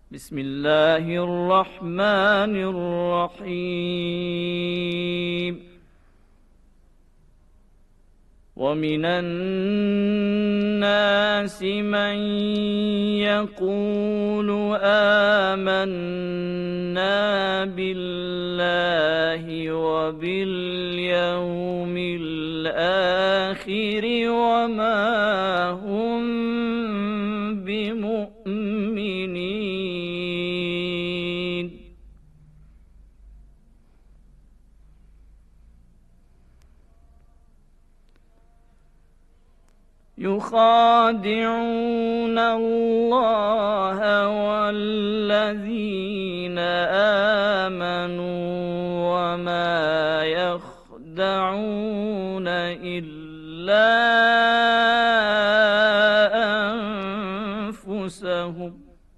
بسم الله الرحمن الرحيم ومن الناس من يقول آمنا بالله وباليوم الآخر وما هم بمؤمنين يخادعون الله والذين آمنوا وما يخدعون إلا أنفسهم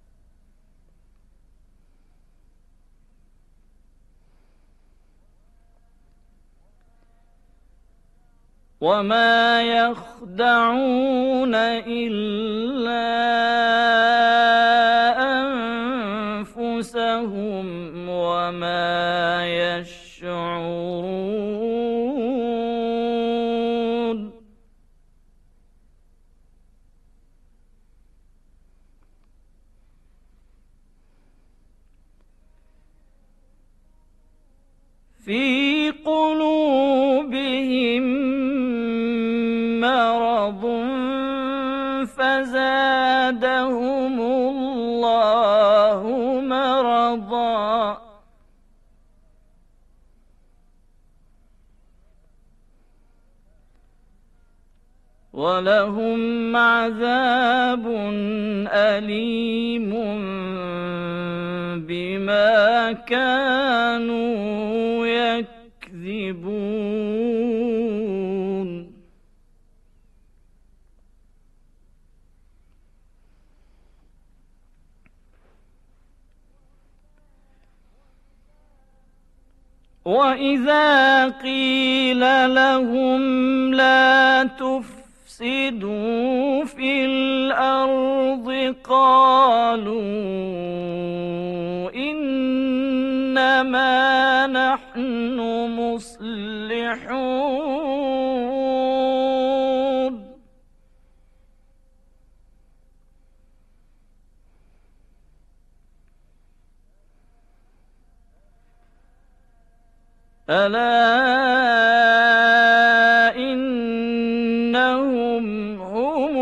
وما يخدعون إلا أنفسهم وما يشعرون في قلوبهم مرض فزادهم الله مرضا ولهم عذاب أليم بما كانوا يكذبون وإذا قيل لهم لا تفسدوا في الأرض قالوا إنما نحن مصلحون ألا إنهم هم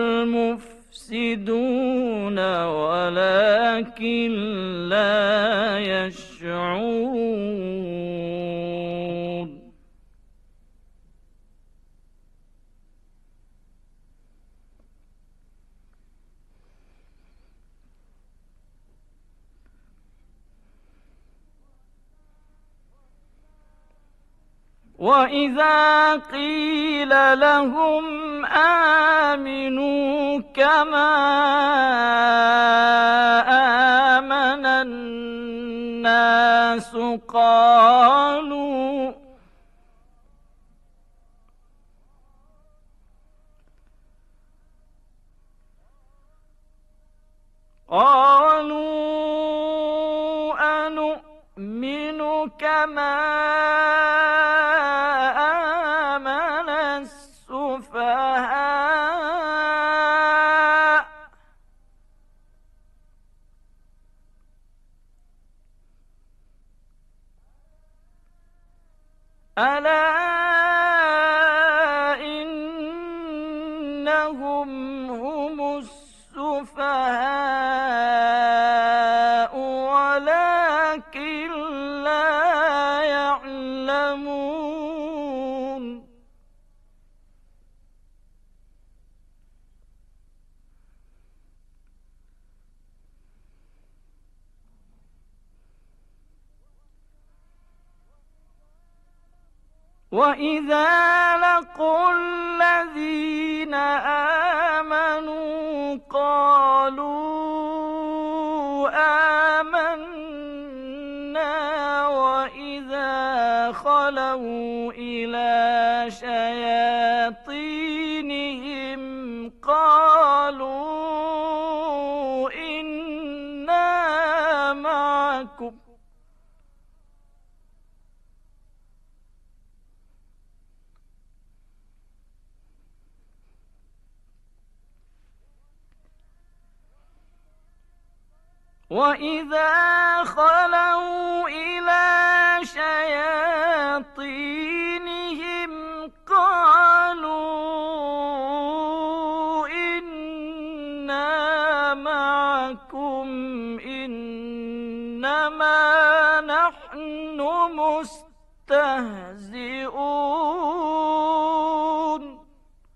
المفسدون ولكن لا يشعرون وإذا قيل لهم آمنوا كما آمن الناس قالوا أنؤمن كما آمن السفهاء ألا إنهم هم السفهاء ولكن لا يعلمون وإذا لقوا الذين آمنوا قالوا آمنا وإذا خلوا إلى شياطينهم قالوا إنا معكم وإذا خلوا إلى شياطينهم قالوا إنا معكم إنما نحن مستهزئون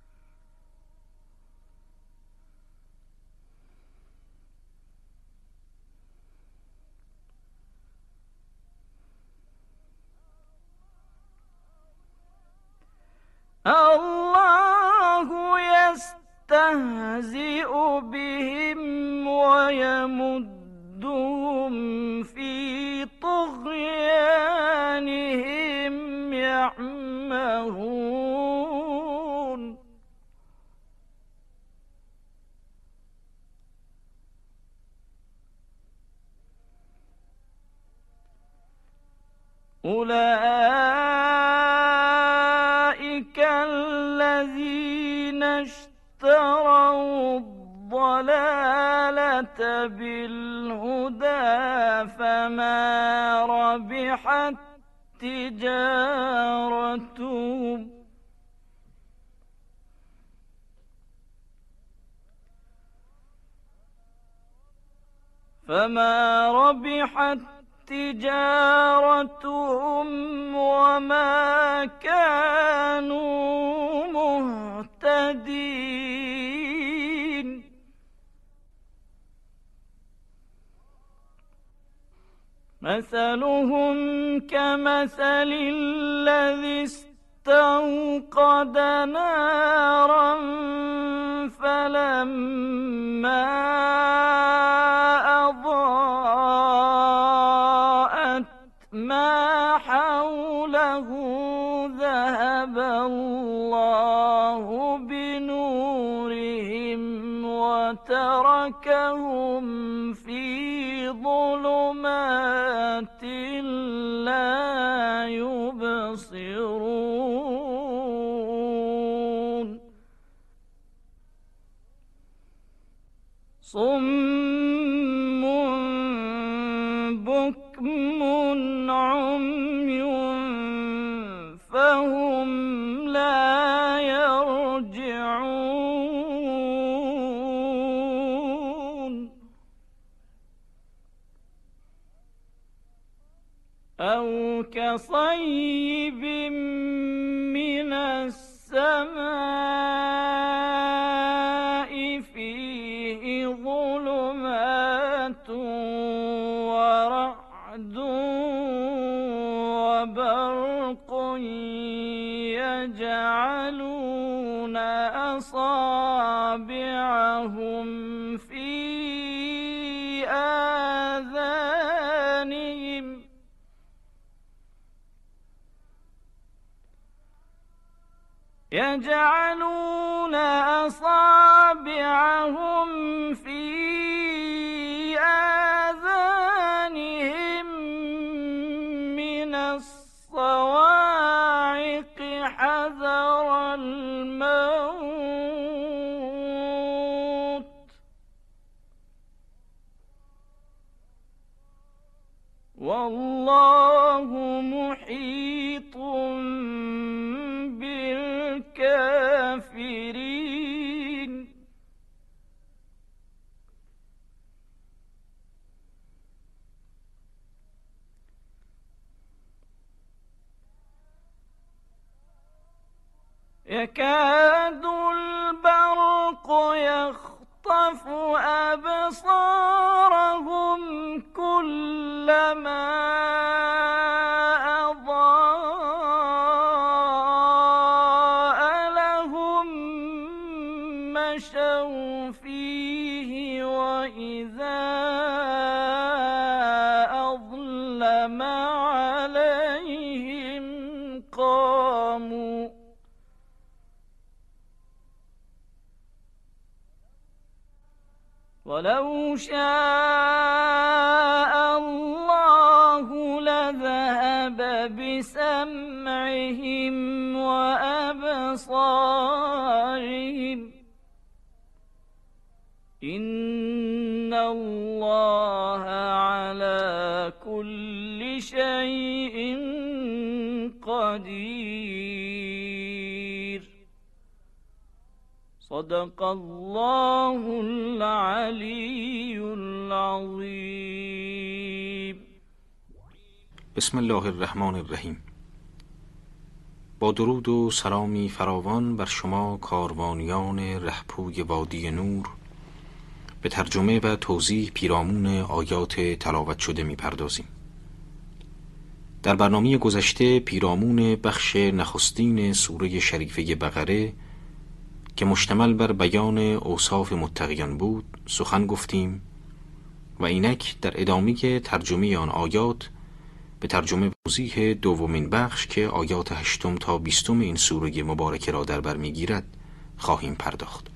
الله يستهزئ بهم ويمدهم في طغيانهم يعمهون أولئك الذين اشتروا الضلالة بالهدى فما ربحت تجارتهم وما كانوا مهتدين مثلهم كمثل الذي استوقد نارا فلما أضاءت ما حوله ذهب الله بنورهم وتركهم في ظلمات لا يبصرون صم بكم عمي فهم لا يرجعون أو كصيب من السماء فيه ظلمات ورعد وبرق يجعلون أصابعهم في آذانهم من الصواعق حذر الموت والله محيط بالكافرين يكاد البرق يخطف أبصارهم كلما أضاء لهم مشوا فيه وإذا أظلم عليهم قاموا ولو شاء الله بسمعهم وأبصارهم إن الله على كل شيء قدیر. صدق الله العلی العظیم. بسم الله الرحمن الرحیم. با درود و سلامی فراوان بر شما کاروانیان رهپوی وادی نور، به ترجمه و توضیح پیرامون آیات تلاوت شده می‌پردازیم. در برنامه گذشته پیرامون بخش نخستین سوره شریفه بقره که مشتمل بر بیان اوصاف متقیان بود سخن گفتیم و اینک در ادامه ترجمه آن آیات به ترجمه توضیح دومین بخش که آیات 8 تا 20 این سوره مبارکه را در بر می‌گیرد خواهیم پرداخت.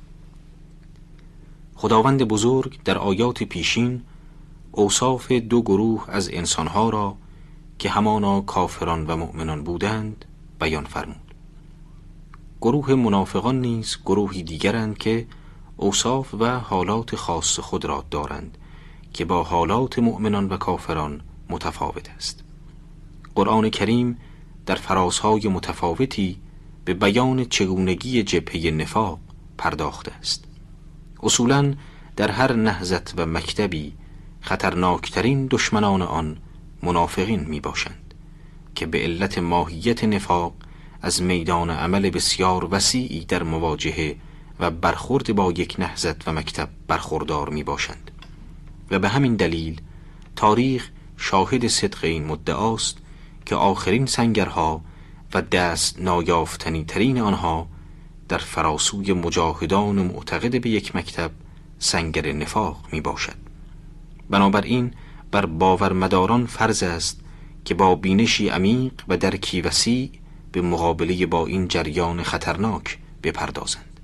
خداوند بزرگ در آیات پیشین اوصاف دو گروه از انسانها را که همانا کافران و مؤمنان بودند بیان فرمود. گروه منافقان نیز گروهی دیگرند که اوصاف و حالات خاص خود را دارند که با حالات مؤمنان و کافران متفاوت است. قرآن کریم در فرازهای متفاوتی به بیان چگونگی جبهه نفاق پرداخته است. اصولاً در هر نهضت و مکتبی خطرناکترین دشمنان آن منافقین می باشند که به علت ماهیت نفاق از میدان عمل بسیار وسیعی در مواجهه و برخورد با یک نهضت و مکتب برخوردار می باشند و به همین دلیل تاریخ شاهد صدق این مدعاست که آخرین سنگرها و دست نایافتنی ترین آنها در فراسوی مجاهدان معتقد به یک مکتب سنگر نفاق می باشد. بنابراین بر باورمداران فرض است که با بینشی عمیق و درکی وسیع به مقابله با این جریان خطرناک بپردازند.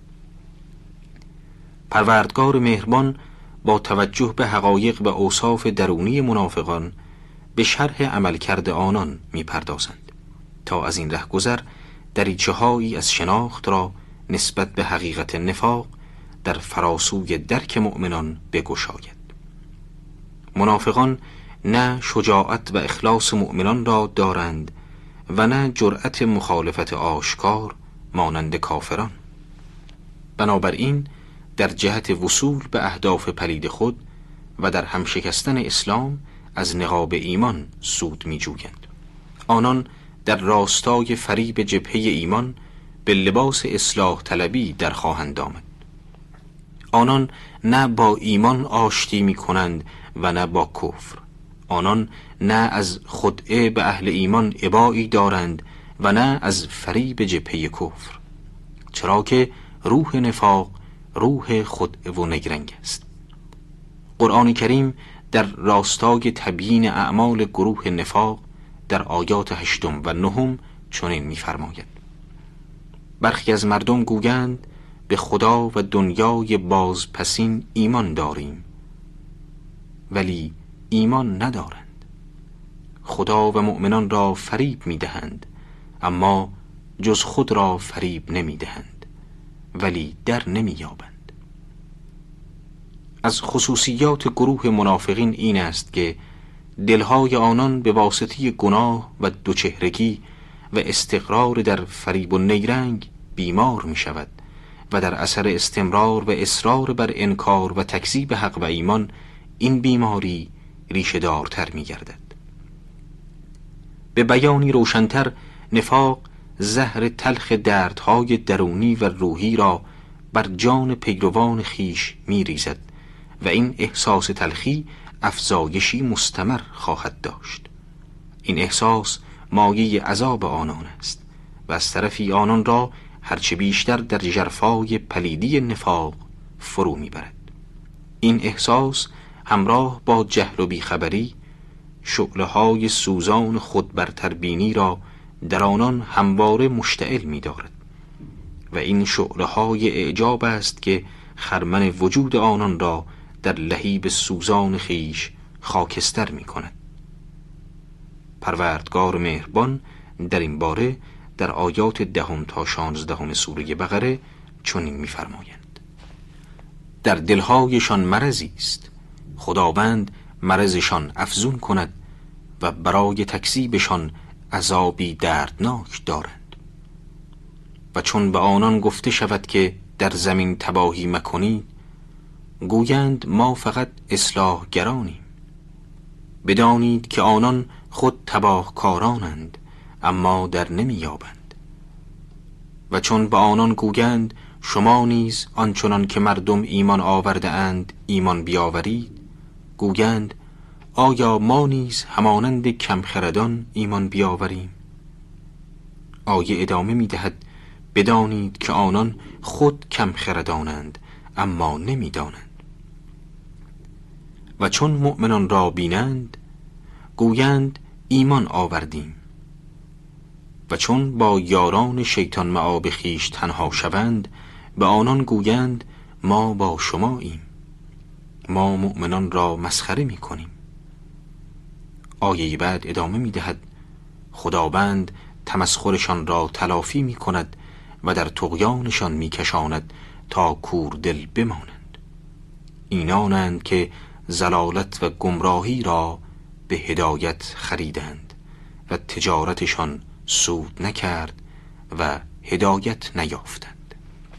پروردگار مهربان با توجه به حقایق و اوصاف درونی منافقان به شرح عملکرد آنان می‌پردازند تا از این رهگذر دریچه‌هایی از شناخت را نسبت به حقیقت نفاق در فراسوی درک مؤمنان بگشاید. منافقان نه شجاعت و اخلاص مؤمنان را دارند و نه جرأت مخالفت آشکار مانند کافران. بنابراین در جهت وصول به اهداف پلید خود و در همشکستن اسلام از نقاب ایمان سود می جویند. آنان در راستای فریب جبهه ایمان به لباس اصلاح طلبی در خواهند آمد. آنان نه با ایمان آشتی می کنند و نه با کفر. آنان نه از خدعه به اهل ایمان ابایی دارند و نه از فریب جبهه کفر، چرا که روح نفاق روح خدعه و نگرنگ است. قرآن کریم در راستای تبیین اعمال گروه نفاق در آیات 8 و 9 چنین می‌فرماید: برخی از مردم گویند به خدا و دنیای بازپسین ایمان داریم، ولی ایمان ندارند. خدا و مؤمنان را فریب می‌دهند، اما جز خود را فریب نمی‌دهند، ولی در نمی‌یابند. از خصوصیات گروه منافقین این است که دلهای آنان به واسطه گناه و دوچهرگی و استقرار در فریب و نیرنگ بیمار می شود و در اثر استمرار و اصرار بر انکار و تکذیب حق و ایمان این بیماری ریشه دارتر می گردد. به بیانی روشنتر نفاق زهر تلخ دردهای درونی و روحی را بر جان پیروان خیش می ریزد و این احساس تلخی افزایشی مستمر خواهد داشت. این احساس مایه عذاب آنان است و از طرفی آنان را هرچه بیشتر در ژرفای پلیدی نفاق فرو میبرد. این احساس همراه با جهل و بیخبری شعله‌های سوزان خودبرتربینی را در آنان همواره مشتعل می‌دارد و این شعله‌های اعجاب است که خرمن وجود آنان را در لهیب سوزان خیش خاکستر می‌کند. پروردگار مهربان در این باره در آیات 10 تا 16 سوره بقره چنین می‌فرمایند: در دلهایشان مرضی است، خداوند مرضشان افزون کند و برای تکذیبشان عذابی دردناک دارند. و چون به آنان گفته شود که در زمین تباهی مکنید، گویند ما فقط اصلاحگرانیم. بدانید که آنان خود تباهکارانند، اما در نمی‌یابند. و چون به آنان گویند شما نیز آنچنان که مردم ایمان آورده اند ایمان بیاورید، گویند آیا ما نیز همانند کمخردان ایمان بیاوریم؟ آیه ادامه می‌دهد بدانید که آنان خود کمخردانند اما نمی‌دانند. و چون مؤمنان را بینند گویند ایمان آوردیم. و چون با یاران شیطان مآب خویش تنها شوند به آنان گویند ما با شماییم، ما مؤمنان را مسخره می‌کنیم. آیه بعد ادامه می‌دهد خداوند تمسخرشان را تلافی می‌کند و در طغیانشان می‌کشاند تا کوردل بمانند. اینانند که ضلالت و گمراهی را به هدایت خریدند و تجارتشان سود نکرد و هدایت نیافتند.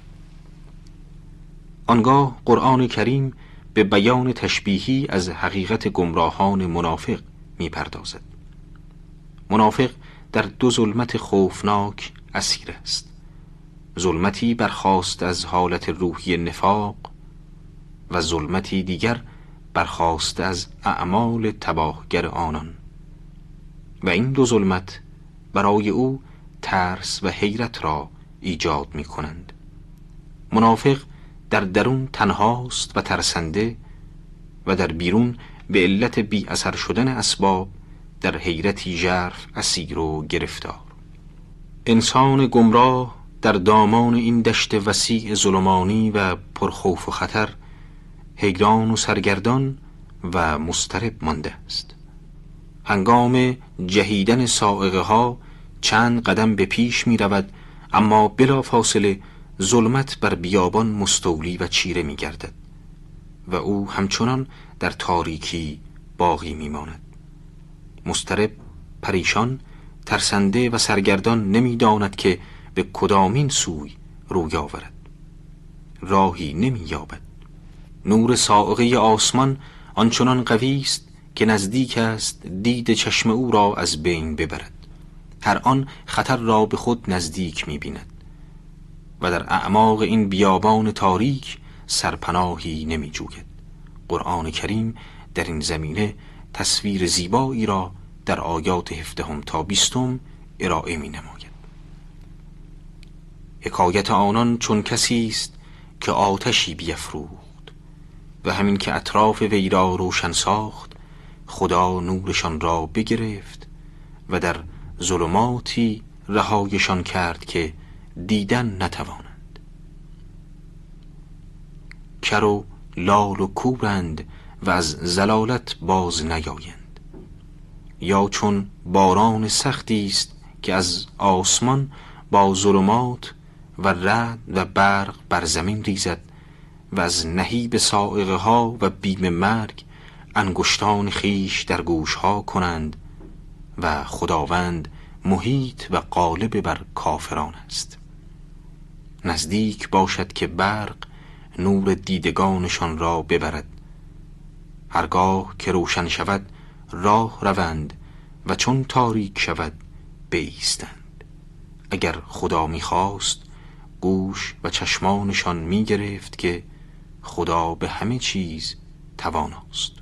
آنگاه قرآن کریم به بیان تشبیهی از حقیقت گمراهان منافق می‌پردازد. منافق در دو ظلمت خوفناک اسیر است. ظلمتی برخاست از حالت روحی نفاق و ظلمتی دیگر برخاست از اعمال تباهگر آنان. و این دو ظلمت برای او ترس و حیرت را ایجاد می کنند. منافق در درون تنهاست و ترسنده و در بیرون به علت بی اثر شدن اسباب در حیرتی ژرف اسیر و گرفتار. انسان گمراه در دامان این دشت وسیع ظلمانی و پرخوف و خطر حیران و سرگردان و مضطرب مانده است. هنگام جهیدن صاعقه ها چند قدم به پیش می رود، اما بلا فاصله ظلمت بر بیابان مستولی و چیره می گردد و او همچنان در تاریکی باقی می ماند. مضطرب، پریشان، ترسنده و سرگردان نمی داند که به کدامین سوی روی آورد. راهی نمی یابد. نور صاعقه آسمان آنچنان قوی است که نزدیک است دید چشم او را از بین ببرد. هر آن خطر را به خود نزدیک می بیند و در اعماق این بیابان تاریک سرپناهی نمی جوید. قرآن کریم در این زمینه تصویر زیبایی را در آیات 17 تا 20 ارائه می نماید. حکایت آنان چون کسی است که آتشی بیفروخت و همین که اطراف وی را روشن ساخت، خدا نورشان را بگرفت و در ظلماتی رهایشان کرد که دیدن نتوانند. کر و لال و کورند و از ضلالت باز نیایند. یا چون باران سختی است که از آسمان با ظلمات و رعد و برق بر زمین ریزد و از نهیب صاعقه ها و بیم مرگ انگشتان خیش در گوش ها کنند و خداوند محیط و غالب بر کافران است. نزدیک باشد که برق نور دیدگانشان را ببرد. هرگاه که روشن شود راه روند و چون تاریک شود بایستند. اگر خدا می‌خواست گوش و چشمانشان می‌گرفت که خدا به همه چیز تواناست.